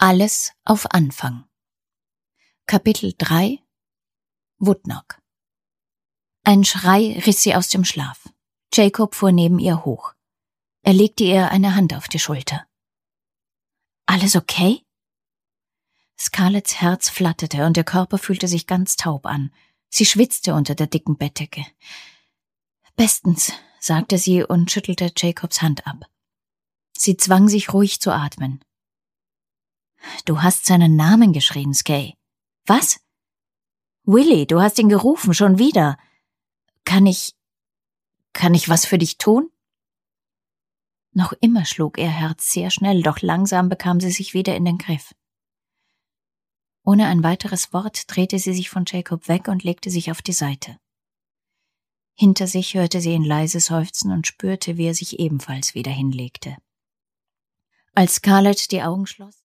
Alles auf Anfang. Kapitel 3 Woodnock. Ein Schrei riss sie aus dem Schlaf. Jacob fuhr neben ihr hoch. Er legte ihr eine Hand auf die Schulter. »Alles okay?« Scarletts Herz flatterte und ihr Körper fühlte sich ganz taub an. Sie schwitzte unter der dicken Bettdecke. »Bestens«, sagte sie und schüttelte Jacobs Hand ab. Sie zwang sich ruhig zu atmen. »Du hast seinen Namen geschrien, Skay.« »Was?« »Willy, du hast ihn gerufen, schon wieder. Kann ich was für dich tun?« Noch immer schlug ihr Herz sehr schnell, doch langsam bekam sie sich wieder in den Griff. Ohne ein weiteres Wort drehte sie sich von Jacob weg und legte sich auf die Seite. Hinter sich hörte sie ihn leise seufzen und spürte, wie er sich ebenfalls wieder hinlegte. Als Scarlett die Augen schloss,